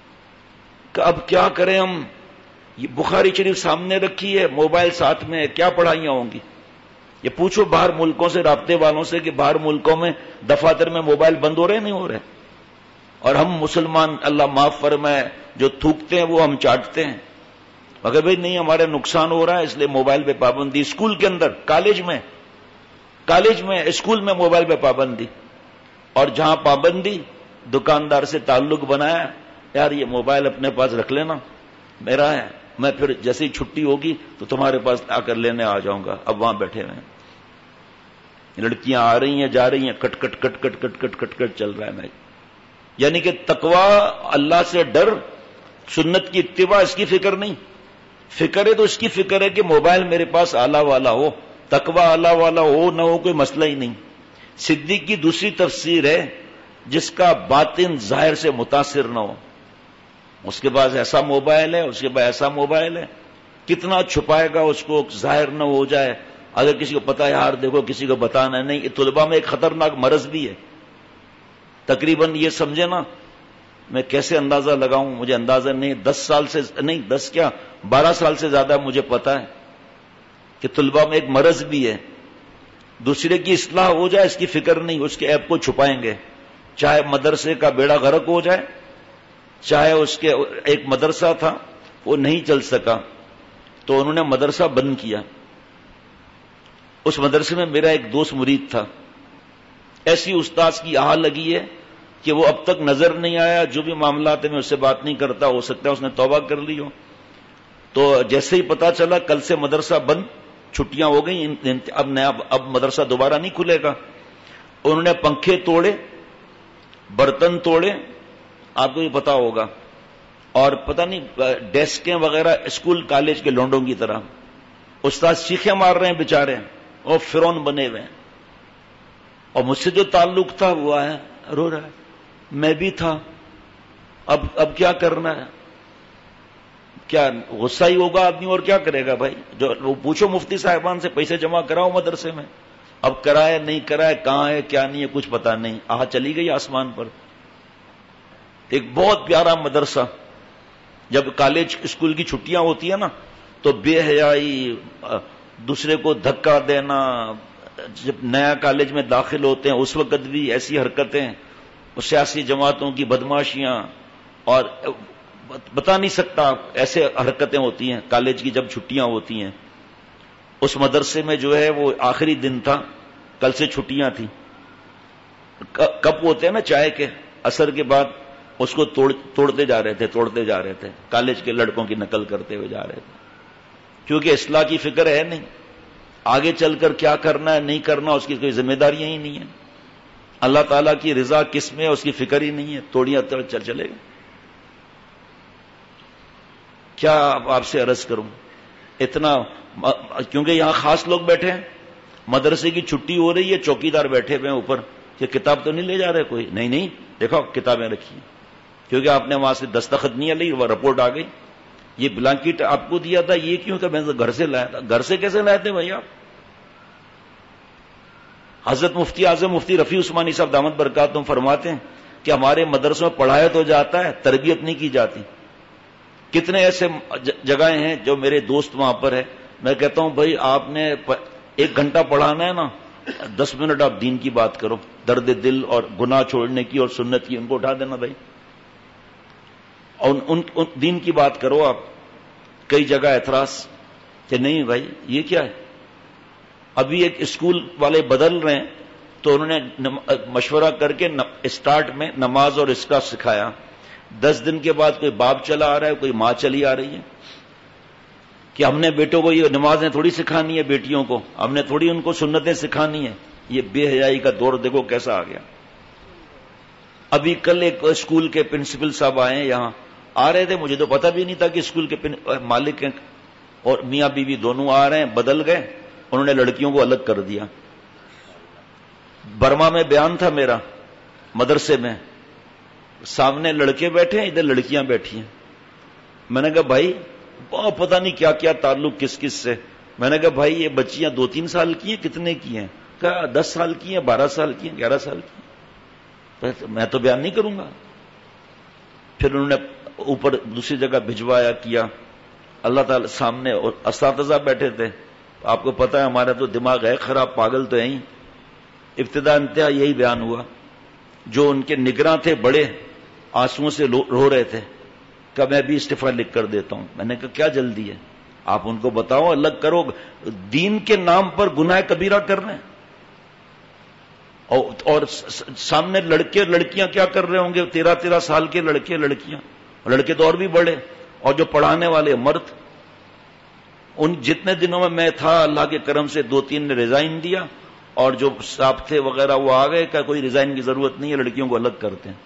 کہ اب کیا کریں ہم، یہ بخاری شریف سامنے رکھی ہے، موبائل ساتھ میں ہے، کیا پڑھائیاں ہوں گی؟ یہ پوچھو باہر ملکوں سے، رابطے والوں سے کہ باہر ملکوں میں دفاتر میں موبائل بند ہو رہے نہیں ہو رہے؟ اور ہم مسلمان اللہ معاف فرمائے جو تھوکتے ہیں وہ ہم چاٹتے ہیں. مگر بھائی نہیں، ہمارے نقصان ہو رہا ہے اس لیے موبائل پہ پابندی. اسکول کے اندر، کالج میں کالج میں اسکول میں موبائل پہ پابندی. اور جہاں پابندی، دکاندار سے تعلق بنایا، یار یہ موبائل اپنے پاس رکھ لینا، میرا ہے، میں پھر جیسے ہی چھٹی ہوگی تو تمہارے پاس آ کر لینے آ جاؤں گا. اب وہاں بیٹھے ہوئے ہیں، لڑکیاں آ رہی ہیں جا رہی ہیں، کٹ کٹ کٹ کٹ کٹ کٹ کٹ کٹ چل رہا ہے. میں یعنی کہ تقوی، اللہ سے ڈر، سنت کی اتباع، اس کی فکر نہیں. فکر ہے تو اس کی فکر ہے کہ موبائل میرے پاس آلہ والا ہو، تقوی آلہ والا ہو نہ ہو کوئی مسئلہ ہی نہیں. صدیق کی دوسری تفسیر ہے جس کا باطن ظاہر سے متاثر نہ ہو. اس کے پاس ایسا موبائل ہے، اس کے پاس ایسا موبائل ہے، کتنا چھپائے گا اس کو ظاہر نہ ہو جائے. اگر کسی کو پتا ہے یار دیکھو کسی کو بتانا نہیں. طلباء میں ایک خطرناک مرض بھی ہے. تقریباً یہ سمجھے نا، میں کیسے اندازہ لگاؤں مجھے اندازہ نہیں، دس سال سے نہیں، دس کیا بارہ سال سے زیادہ مجھے پتا ہے کہ طلباء میں ایک مرض بھی ہے. دوسرے کی اصلاح ہو جائے اس کی فکر نہیں، اس کے عیب کو چھپائیں گے. چاہے مدرسے کا بیڑا غرق ہو جائے، چاہے اس کے ایک مدرسہ تھا وہ نہیں چل سکا تو انہوں نے مدرسہ بند کیا. اس مدرسے میں میرا ایک دوست مرید تھا. ایسی استاذ کی آہ لگی ہے کہ وہ اب تک نظر نہیں آیا. جو بھی معاملات میں اس سے بات نہیں کرتا، ہو سکتا ہے اس نے توبہ کر لی ہو. تو جیسے ہی پتا چلا کل سے مدرسہ بند، چھٹیاں ہو گئی، اب نیا اب مدرسہ دوبارہ نہیں کھلے گا. انہوں نے پنکھے توڑے، برتن توڑے، آپ کو یہ پتا ہوگا، اور پتہ نہیں ڈیسکیں وغیرہ اسکول کالج کے لونڈوں کی طرح. استاد چیخیں مار رہے ہیں بیچارے اور فرعون بنے ہوئے ہیں. اور مجھ سے جو تعلق تھا وہ ہے رو رہا ہے, میں بھی تھا, اب اب کیا کرنا ہے, کیا غصہ ہی ہوگا آدمی اور کیا کرے گا بھائی. جو وہ پوچھو مفتی صاحبان سے پیسے جمع کراؤ مدرسے میں, اب کرائے نہیں کرائے, کہاں ہے کیا نہیں ہے کچھ پتا نہیں, آہ چلی گئی آسمان پر. ایک بہت پیارا مدرسہ, جب کالج اسکول کی چھٹیاں ہوتی ہیں نا تو بے حیائی, دوسرے کو دھکا دینا, جب نیا کالج میں داخل ہوتے ہیں اس وقت بھی ایسی حرکتیں, سیاسی جماعتوں کی بدماشیاں, اور بتا نہیں سکتا ایسے حرکتیں ہوتی ہیں کالج کی جب چھٹیاں ہوتی ہیں. اس مدرسے میں جو ہے وہ آخری دن تھا, کل سے چھٹیاں تھیں. کپ ہوتے ہیں نا چائے کے, عصر کے بعد اس کو توڑ توڑتے جا رہے تھے توڑتے جا رہے تھے کالج کے لڑکوں کی نقل کرتے ہوئے جا رہے تھے, کیونکہ اصلاح کی فکر ہے نہیں, آگے چل کر کیا کرنا ہے نہیں کرنا اس کی کوئی ذمہ داریاں ہی نہیں ہیں, اللہ تعالیٰ کی رضا کس میں ہے اس کی فکر ہی نہیں ہے, توڑیاں توڑ چل چلے گا. کیا آپ سے عرض کروں, اتنا, کیونکہ یہاں خاص لوگ بیٹھے ہیں, مدرسے کی چھٹی ہو رہی ہے, چوکیدار بیٹھے ہوئے ہیں اوپر کہ کتاب تو نہیں لے جا رہے کوئی, نہیں نہیں دیکھو کتابیں رکھی ہیں, کیونکہ آپ نے وہاں سے دستخط نہیں لی, وہ رپورٹ آ گئی, یہ بلانکٹ آپ کو دیا تھا, یہ کیوں کہ میں گھر سے لایا تھا. گھر سے کیسے لائے تھے بھائی آپ؟ حضرت مفتی اعظم مفتی رفیع عثمانی صاحب دامت برکاتہم فرماتے ہیں کہ ہمارے مدرسوں میں پڑھایا تو جاتا ہے, تربیت نہیں کی جاتی. کتنے ایسے جگہیں ہیں جو میرے دوست وہاں پر ہے, میں کہتا ہوں بھائی آپ نے ایک گھنٹہ پڑھانا ہے نا, دس منٹ آپ دین کی بات کرو, درد دل اور گناہ چھوڑنے کی اور سنت کی, ان کو اٹھا دینا بھائی, اور ان, ان دین کی بات کرو آپ. کئی جگہ اعتراض کہ نہیں بھائی یہ کیا ہے. ابھی ایک اسکول والے بدل رہے ہیں تو انہوں نے مشورہ کر کے اسٹارٹ میں نماز اور اس کا سکھایا, دس دن کے بعد کوئی باپ چلا آ رہا ہے, کوئی ماں چلی آ رہی ہے کہ ہم نے بیٹوں کو یہ نمازیں تھوڑی سکھانی ہے, بیٹیوں کو ہم نے تھوڑی ان کو سنتیں سکھانی ہے. یہ بے حیائی کا دور دیکھو کیسا آ گیا. ابھی کل ایک اسکول کے پرنسپل صاحب آئے ہیں, یہاں آ رہے تھے, مجھے تو پتہ بھی نہیں تھا کہ اسکول کے مالک ہیں اور میاں بیوی دونوں آ رہے ہیں, بدل گئے, انہوں نے لڑکیوں کو الگ کر دیا. برما میں بیان تھا میرا مدرسے میں, سامنے لڑکے بیٹھے ہیں, ادھر لڑکیاں بیٹھی ہیں. میں نے کہا بھائی بہت پتہ نہیں کیا کیا تعلق کس کس سے. میں نے کہا بھائی یہ بچیاں دو تین سال کی ہیں, کتنے کی ہیں؟ کہا دس سال کی ہیں, بارہ سال کی ہیں, گیارہ سال کی ہیں. میں تو بیان نہیں کروں گا. پھر انہوں نے اوپر دوسری جگہ بھجوایا کیا. اللہ تعالی سامنے, اور اساتذہ بیٹھے تھے. آپ کو پتا ہے ہمارا تو دماغ ہے خراب, پاگل تو ہے ہی. ابتدا انتہا یہی بیان ہوا. جو ان کے نگراں تھے بڑے آنسوؤں سے رو رہے تھے کہ میں بھی استعفیٰ لکھ کر دیتا ہوں. میں نے کہا کیا جلدی ہے, آپ ان کو بتاؤ الگ کرو. دین کے نام پر گناہ کبیرہ کر رہے ہیں, اور سامنے لڑکے لڑکیاں کیا کر رہے ہوں گے, تیرہ تیرہ سال کے لڑکے لڑکیاں, لڑکے تو اور بھی بڑے, اور جو پڑھانے والے مرد. ان جتنے دنوں میں میں تھا اللہ کے کرم سے دو تین نے ریزائن دیا, اور جو صاحب تھے وغیرہ وہ آ گئے کہ کوئی ریزائن کی ضرورت نہیں ہے, لڑکیوں کو الگ کرتے ہیں.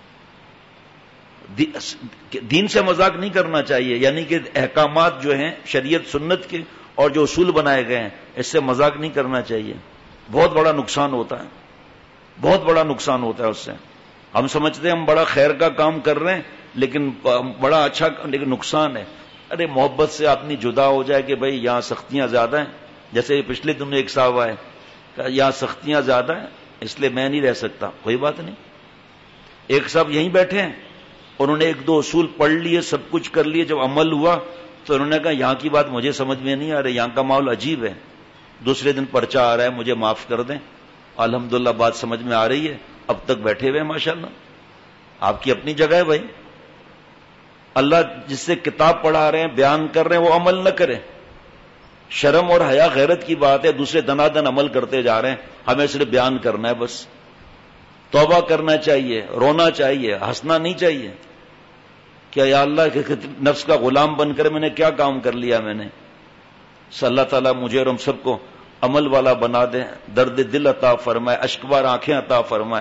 دین سے مذاق نہیں کرنا چاہیے, یعنی کہ احکامات جو ہیں شریعت سنت کے اور جو اصول بنائے گئے ہیں اس سے مذاق نہیں کرنا چاہیے. بہت بڑا نقصان ہوتا ہے, بہت بڑا نقصان ہوتا ہے اس سے. ہم سمجھتے ہیں ہم بڑا خیر کا کام کر رہے ہیں لیکن بڑا اچھا, لیکن نقصان ہے. ارے محبت سے آدمی جدا ہو جائے کہ بھائی یہاں سختیاں زیادہ ہیں, جیسے پچھلے دنوں ایک صاحب آئے کہ یہاں سختیاں زیادہ ہیں اس لیے میں نہیں رہ سکتا. کوئی بات نہیں. ایک صاحب یہیں بیٹھے ہیں, انہوں نے ایک دو اصول پڑھ لیے, سب کچھ کر لیے, جب عمل ہوا تو انہوں نے کہا یہاں کی بات مجھے سمجھ میں نہیں آ رہی, یہاں کا ماحول عجیب ہے. دوسرے دن پرچہ آ رہا ہے, مجھے معاف کر دیں, الحمدللہ بات سمجھ میں آ رہی ہے, اب تک بیٹھے ہوئے ہیں ماشاءاللہ. آپ کی اپنی جگہ ہے بھائی. اللہ جس سے کتاب پڑھا رہے ہیں, بیان کر رہے ہیں, وہ عمل نہ کرے. شرم اور حیا غیرت کی بات ہے, دوسرے دنا دن عمل کرتے جا رہے ہیں, ہمیں صرف بیان کرنا ہے بس. توبہ کرنا چاہیے, رونا چاہیے, ہنسنا نہیں چاہیے. کیا یا اللہ کے نفس کا غلام بن کر میں نے کیا کام کر لیا میں نے. صلی اللہ تعالیٰ مجھے اور ہم سب کو عمل والا بنا دے, درد دل عطا فرمائے, اشکبار آنکھیں عطا فرمائے.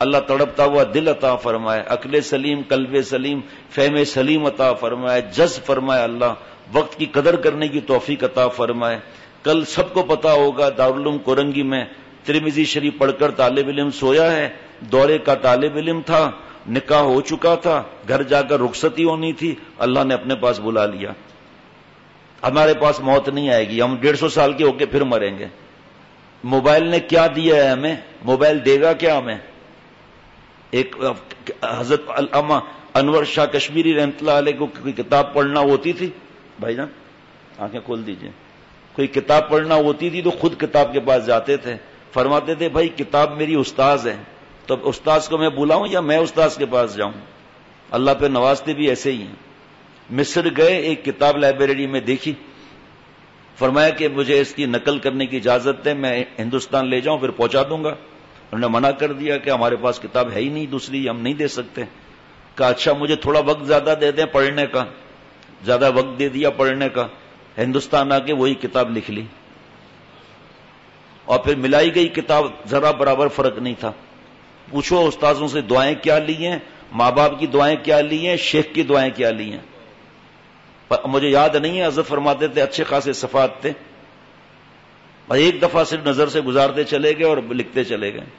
اللہ تڑپتا ہوا دل عطا فرمائے، عقل سلیم، قلب سلیم، فہم سلیم عطا فرمائے، جذب فرمائے اللہ، وقت کی قدر کرنے کی توفیق عطا فرمائے۔ کل سب کو پتا ہوگا دارالعلوم کورنگی میں ترمذی شریف پڑھ کر طالب علم سویا ہے، دورے کا طالب علم تھا، نکاح ہو چکا تھا، گھر جا کر رخصتی ہونی تھی، اللہ نے اپنے پاس بلا لیا۔ ہمارے پاس موت نہیں آئے گی، ہم ڈیڑھ سو سال کے ہو کے پھر مریں گے۔ موبائل نے کیا دیا ہے ہمیں؟ موبائل دے گا کیا ہمیں؟ ایک حضرت علامہ انور شاہ کشمیری رحمۃ اللہ علیہ کو کوئی کتاب پڑھنا ہوتی تھی، بھائی جان آنکھیں کھول دیجئے، کوئی کتاب پڑھنا ہوتی تھی تو خود کتاب کے پاس جاتے تھے، فرماتے تھے بھائی کتاب میری استاذ ہے، تو استاذ کو میں بلاؤں یا میں استاذ کے پاس جاؤں؟ اللہ پہ نوازتے بھی ایسے ہی ہیں۔ مصر گئے، ایک کتاب لائبریری میں دیکھی، فرمایا کہ مجھے اس کی نقل کرنے کی اجازت ہے، میں ہندوستان لے جاؤں پھر پہنچا دوں گا۔ انہوں نے منع کر دیا کہ ہمارے پاس کتاب ہے ہی نہیں دوسری، ہم نہیں دے سکتے۔ کہا اچھا مجھے تھوڑا وقت زیادہ دے دیں پڑھنے کا، زیادہ وقت دے دیا پڑھنے کا، ہندوستان آ کے وہی کتاب لکھ لی، اور پھر ملائی گئی کتاب ذرا برابر فرق نہیں تھا۔ پوچھو استاذوں سے دعائیں کیا لی ہیں، ماں باپ کی دعائیں کیا لی ہیں، شیخ کی دعائیں کیا لی ہیں، مجھے یاد نہیں ہے، حضرت فرماتے تھے اچھے خاصے صفات تھے، اور ایک دفعہ صرف نظر سے گزارتے چلے گئے اور لکھتے چلے گئے۔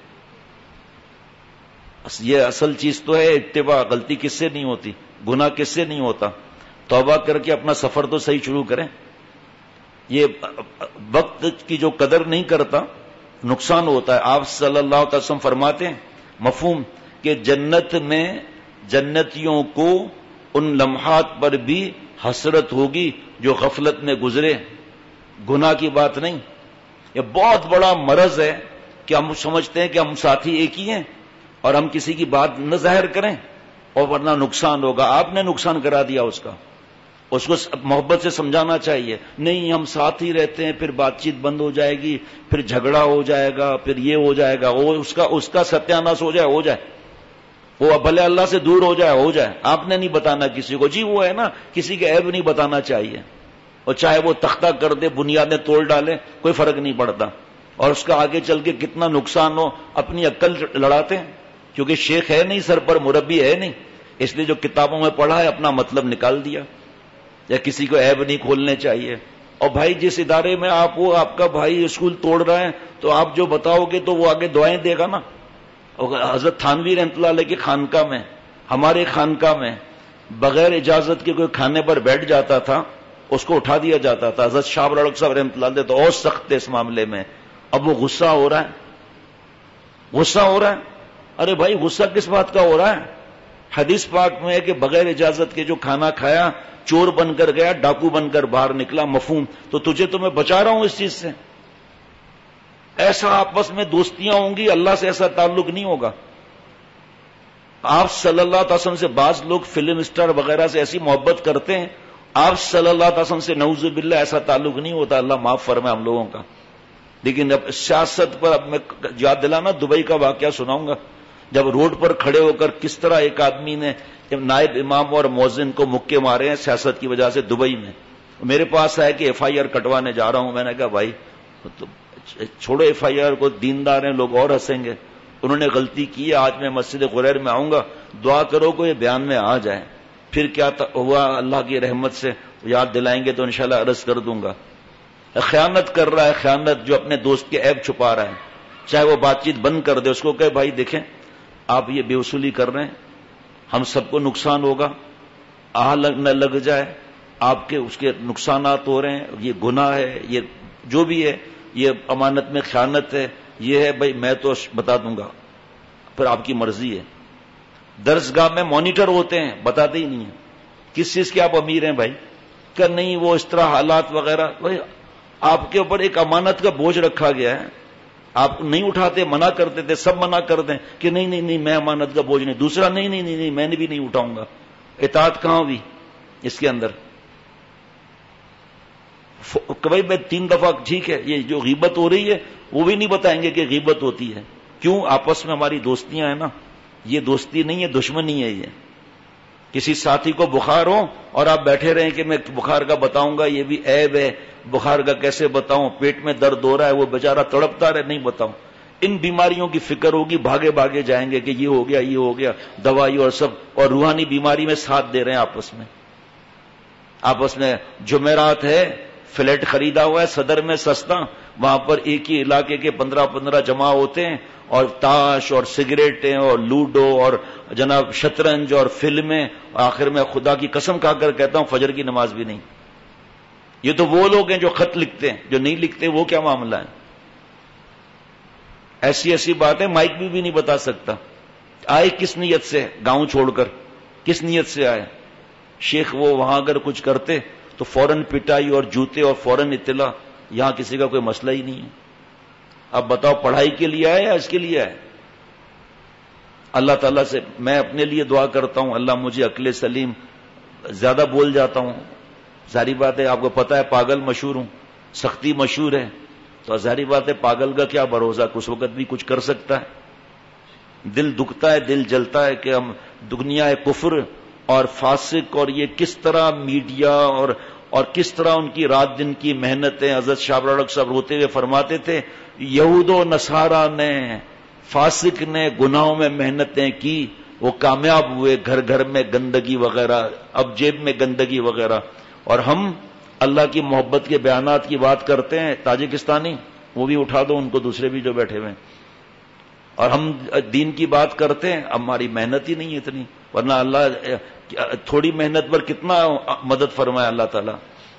یہ اصل چیز تو ہے اتباع، غلطی کس سے نہیں ہوتی، گناہ کس سے نہیں ہوتا، توبہ کر کے اپنا سفر تو صحیح شروع کریں۔ یہ وقت کی جو قدر نہیں کرتا نقصان ہوتا ہے۔ آپ صلی اللہ علیہ وسلم فرماتے ہیں مفہوم کہ جنت میں جنتیوں کو ان لمحات پر بھی حسرت ہوگی جو غفلت میں گزرے، گناہ کی بات نہیں۔ یہ بہت بڑا مرض ہے کہ ہم سمجھتے ہیں کہ ہم ساتھی ایک ہی ہیں اور ہم کسی کی بات نہ ظاہر کریں اور ورنہ نقصان ہوگا۔ آپ نے نقصان کرا دیا اس کا، اس کو محبت سے سمجھانا چاہیے، نہیں ہم ساتھ ہی رہتے ہیں، پھر بات چیت بند ہو جائے گی، پھر جھگڑا ہو جائے گا، پھر یہ ہو جائے گا، وہ اس کا اس کا ستیاناش ہو جائے ہو جائے وہ بھلے اللہ سے دور ہو جائے ہو جائے، آپ نے نہیں بتانا کسی کو۔ جی وہ ہے نا کسی کے عیب نہیں بتانا چاہیے، اور چاہے وہ تختہ کر دے، بنیادیں توڑ ڈالے، کوئی فرق نہیں پڑتا، اور اس کا آگے چل کے کتنا نقصان ہو اپنی عقل لڑاتے ہیں، کیونکہ شیخ ہے نہیں سر پر، مربی ہے نہیں، اس لیے جو کتابوں میں پڑھا ہے اپنا مطلب نکال دیا، یا کسی کو عیب نہیں کھولنے چاہیے۔ اور بھائی جس ادارے میں آپ ہو، آپ کا بھائی اسکول توڑ رہا ہے تو آپ جو بتاؤ گے تو وہ آگے دعائیں دے گا نا۔ حضرت تھانوی رحمۃ اللہ علیہ کی خانقاہ میں، ہمارے خانقاہ میں بغیر اجازت کے کوئی کھانے پر بیٹھ جاتا تھا اس کو اٹھا دیا جاتا تھا۔ حضرت شاہ رڑک صاحب رحمۃ اللہ علیہ تو اور سخت تھے اس معاملے میں۔ اب وہ غصہ ہو رہا ہے، غصہ ہو رہا ہے، ارے بھائی غصہ کس بات کا ہو رہا ہے؟ حدیث پاک میں ہے کہ بغیر اجازت کے جو کھانا کھایا چور بن کر گیا، ڈاکو بن کر باہر نکلا، مفہوم۔ تو تجھے تو میں بچا رہا ہوں اس چیز سے۔ ایسا آپس میں دوستیاں ہوں گی، اللہ سے ایسا تعلق نہیں ہوگا۔ آپ صلی اللہ علیہ وسلم سے بعض لوگ فلم اسٹار وغیرہ سے ایسی محبت کرتے ہیں، آپ صلی اللہ علیہ وسلم سے نعوذ باللہ ایسا تعلق نہیں ہوتا، اللہ معاف فرمائے ہم لوگوں کا۔ لیکن اب سیاست پر اب میں یاد دلانا دبئی کا واقعہ سناؤں گا، جب روڈ پر کھڑے ہو کر کس طرح ایک آدمی نے جب نائب امام اور مؤذن کو مکے مارے ہیں سیاست کی وجہ سے دبئی میں، میرے پاس آئے کہ ایف آئی آر کٹوانے جا رہا ہوں۔ میں نے کہا بھائی چھوڑو ایف آئی آر کو، دیندار ہیں لوگ اور ہنسیں گے، انہوں نے غلطی کی ہے، آج میں مسجد غریر میں آؤں گا، دعا کرو کو یہ بیان میں آ جائے۔ پھر کیا ہوا، اللہ کی رحمت سے یاد دلائیں گے تو انشاءاللہ عرض کر دوں گا۔ خیانت کر رہا ہے، خیانت جو اپنے دوست کے عیب چھپا رہا ہے، چاہے وہ بات چیت بند کر دے، اس کو کہے بھائی دیکھیں آپ یہ بے وصولی کر رہے ہیں، ہم سب کو نقصان ہوگا، آہ لگ نہ لگ جائے، آپ کے اس کے نقصانات ہو رہے ہیں، یہ گناہ ہے، یہ جو بھی ہے، یہ امانت میں خیانت ہے، یہ ہے بھائی میں تو بتا دوں گا، پھر آپ کی مرضی ہے۔ درسگاہ میں مانیٹر ہوتے ہیں، بتاتے ہی نہیں ہیں کس چیز کے آپ امیر ہیں بھائی، کہ نہیں وہ اس طرح حالات وغیرہ، بھائی آپ کے اوپر ایک امانت کا بوجھ رکھا گیا ہے، آپ نہیں اٹھاتے، منع کرتے تھے، سب منع کر دیں کہ نہیں نہیں نہیں میں امانت کا بوجھ نہیں، دوسرا نہیں نہیں نہیں میں نے بھی نہیں اٹھاؤں گا، اطاعت کہاں ہوئی اس کے اندر؟ بھائی میں تین دفعہ ٹھیک ہے، یہ جو غیبت ہو رہی ہے وہ بھی نہیں بتائیں گے کہ غیبت ہوتی ہے، کیوں؟ آپس میں ہماری دوستیاں ہیں نا، یہ دوستی نہیں ہے، دشمنی ہے۔ یہ کسی ساتھی کو بخار ہو اور آپ بیٹھے رہیں کہ میں بخار کا بتاؤں گا، یہ بھی عیب ہے، بخار کا کیسے بتاؤں، پیٹ میں درد ہو رہا ہے، وہ بیچارہ تڑپتا رہے، نہیں بتاؤں، ان بیماریوں کی فکر ہوگی، بھاگے بھاگے جائیں گے کہ یہ ہو گیا یہ ہو گیا، دوائی اور سب، اور روحانی بیماری میں ساتھ دے رہے ہیں آپس میں آپس میں جمعرات ہے، فلیٹ خریدا ہوا ہے صدر میں سستا، وہاں پر ایک ہی علاقے کے پندرہ پندرہ جمع ہوتے ہیں، اور تاش اور سگریٹیں اور لوڈو اور جناب شطرنج اور فلمیں، آخر میں خدا کی قسم کھا کر کہتا ہوں فجر کی نماز بھی نہیں۔ یہ تو وہ لوگ ہیں جو خط لکھتے ہیں، جو نہیں لکھتے وہ کیا معاملہ ہے؟ ایسی ایسی باتیں مائک بھی بھی نہیں بتا سکتا۔ آئے کس نیت سے گاؤں چھوڑ کر؟ کس نیت سے آئے؟ شیخ وہ وہاں اگر کچھ کرتے تو فوراً پٹائی اور جوتے اور فوراً اطلاع، یہاں کسی کا کوئی مسئلہ ہی نہیں ہے۔ اب بتاؤ پڑھائی کے لیے آئے یا اس کے لیے آئے؟ اللہ تعالیٰ سے میں اپنے لیے دعا کرتا ہوں اللہ مجھے عقل سلیم، زیادہ بول جاتا ہوں ظاہری بات ہے، آپ کو پتا ہے پاگل مشہور ہوں، سختی مشہور ہے، تو ظاہری بات ہے پاگل کا کیا بھروسہ، کس وقت بھی کچھ کر سکتا ہے۔ دل دکھتا ہے، دل جلتا ہے کہ ہم دنیا کفر اور فاسق، اور یہ کس طرح میڈیا اور اور کس طرح ان کی رات دن کی محنتیں، حضرت شاہ ابرالحق صاحب روتے ہوئے فرماتے تھے یہود و نصارہ نے، فاسق نے گناہوں میں محنتیں کی، وہ کامیاب ہوئے، گھر گھر میں گندگی وغیرہ، اب جیب میں گندگی وغیرہ، اور ہم اللہ کی محبت کے بیانات کی بات کرتے ہیں، تاجکستانی وہ بھی اٹھا دو ان کو، دوسرے بھی جو بیٹھے ہوئے ہیں، اور ہم دین کی بات کرتے ہیں، ہماری محنت ہی نہیں ہے اتنی، ورنہ اللہ تھوڑی محنت پر کتنا مدد فرمائے اللہ تعالیٰ،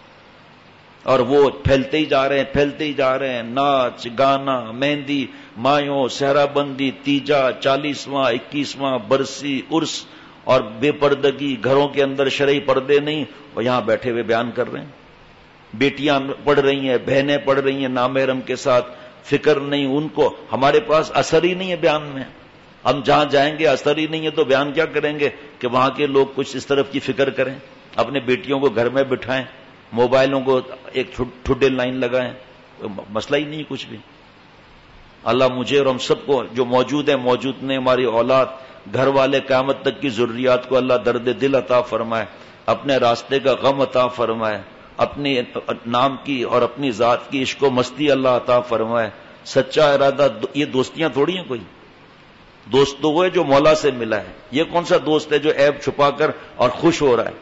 اور وہ پھیلتے ہی جا رہے ہیں پھیلتے ہی جا رہے ہیں، ناچ گانا، مہندی، مایوں، صحرا بندی، تیجا، چالیسواں، اکیسواں، برسی، عرس، اور بے پردگی، گھروں کے اندر شرعی پردے نہیں، اور یہاں بیٹھے ہوئے بیان کر رہے ہیں، بیٹیاں پڑھ رہی ہیں، بہنیں پڑھ رہی ہیں نامحرم کے ساتھ، فکر نہیں ان کو، ہمارے پاس اثر ہی نہیں ہے بیان میں، ہم جہاں جائیں گے اثر ہی نہیں ہے تو بیان کیا کریں گے کہ وہاں کے لوگ کچھ اس طرف کی فکر کریں، اپنے بیٹیوں کو گھر میں بٹھائیں، موبائلوں کو ایک ٹھڈے لائن لگائیں، مسئلہ ہی نہیں کچھ بھی۔ اللہ مجھے اور ہم سب کو جو موجود ہیں موجود نے، ہماری اولاد، گھر والے، قیامت تک کی ضروریات کو اللہ درد دل عطا فرمائے، اپنے راستے کا غم عطا فرمائے، اپنی نام کی اور اپنی ذات کی عشق و مستی اللہ عطا فرمائے، سچا ارادہ۔ یہ دوستیاں تھوڑی ہیں، کوئی دوست تو وہ ہے جو مولا سے ملا ہے، یہ کون سا دوست ہے جو عیب چھپا کر اور خوش ہو رہا ہے؟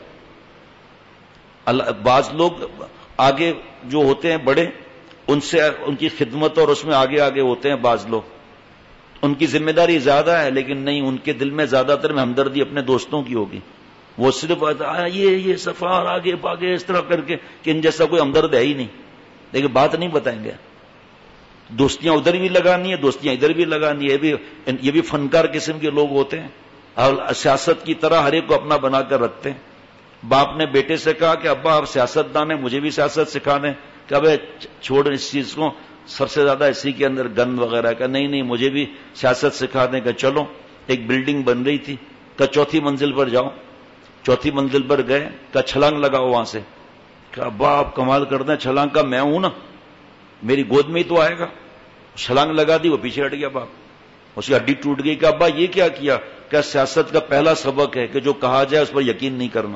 اللہ بعض لوگ آگے جو ہوتے ہیں بڑے، ان سے ان کی خدمت اور اس میں آگے آگے ہوتے ہیں، بعض لوگ ان کی ذمہ داری زیادہ ہے، لیکن نہیں، ان کے دل میں زیادہ تر میں ہمدردی اپنے دوستوں کی ہوگی، وہ صرف یہ یہ سفار آگے پاگے اس طرح کر کے کہ ان جیسا کوئی ہمدرد ہے ہی نہیں، لیکن بات نہیں بتائیں گے۔ دوستیاں ادھر بھی لگانی ہے، دوستیاں ادھر بھی لگانی ہے، یہ بھی یہ بھی فنکار قسم کے لوگ ہوتے ہیں، اور سیاست کی طرح ہر ایک کو اپنا بنا کر رکھتے ہیں۔ باپ نے بیٹے سے کہا کہ ابا آپ سیاست دان ہیں، مجھے بھی سیاست سکھا دیں، کہ ابے چھوڑ اس چیز کو، سب سے زیادہ اسی کے اندر گند وغیرہ کا، نہیں نہیں مجھے بھی سیاست سکھا دیں، کہ چلو ایک بلڈنگ بن رہی تھی، کہ چوتھی منزل پر جاؤ، چوتھی منزل پر گئے، کہ چھلانگ لگاؤ وہاں سے، کہ ابا آپ کمال کر دیں، چھلانگ کا میں ہوں نا، میری گود میں ہی تو آئے گا، چھلانگ لگا دی، وہ پیچھے ہٹ گیا باپ، اس کی ہڈی ٹوٹ گئی، کہ ابا یہ کیا کیا؟ کہ سیاست کا پہلا سبق ہے کہ جو کہا جائے اس پر یقین نہیں کرنا،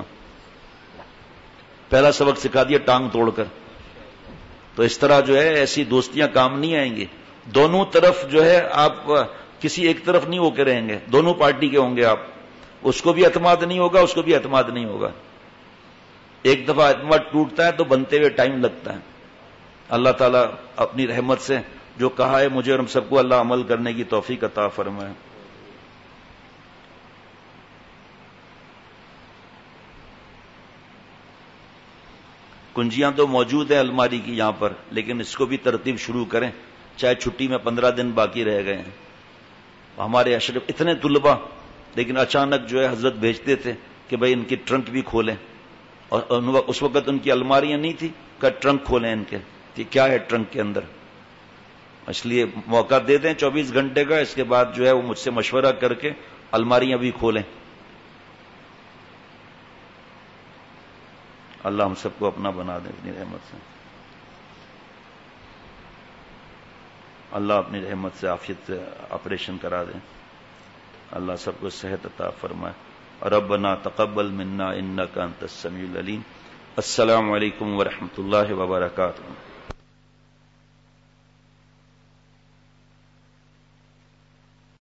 پہلا سبق سکھا دیا ٹانگ توڑ کر۔ تو اس طرح جو ہے ایسی دوستیاں کام نہیں آئیں گی، دونوں طرف جو ہے آپ کسی ایک طرف نہیں ہو کے رہیں گے، دونوں پارٹی کے ہوں گے آپ، اس کو بھی اعتماد نہیں ہوگا، اس کو بھی اعتماد نہیں ہوگا، ایک دفعہ اعتماد ٹوٹتا ہے تو بنتے ہوئے ٹائم لگتا ہے۔ اللہ تعالیٰ اپنی رحمت سے جو کہا ہے مجھے اور ہم سب کو اللہ عمل کرنے کی توفیق عطا فرمائے۔ کنجیاں تو موجود ہیں الماری کی یہاں پر، لیکن اس کو بھی ترتیب شروع کریں، چاہے چھٹی میں پندرہ دن باقی رہ گئے ہیں۔ ہمارے اشرف اتنے طلباء، لیکن اچانک جو ہے حضرت بھیجتے تھے کہ بھائی ان کی ٹرنک بھی کھولیں، اور اس وقت ان کی الماریاں نہیں تھی کہ ٹرنک کھولیں ان کے، کہ کیا ہے ٹرنک کے اندر، اس لیے موقع دے دیں چوبیس گھنٹے کا، اس کے بعد جو ہے وہ مجھ سے مشورہ کر کے الماریاں بھی کھولیں۔ اللہ ہم سب کو اپنا بنا دے اپنی رحمت سے، اللہ اپنی رحمت سے عافیت سے آپریشن کرا دے، اللہ سب کو صحت عطا فرمائے۔ ربنا تقبل منا انک انت السمیع العلیم۔ السلام علیکم ورحمۃ اللہ وبرکاتہ۔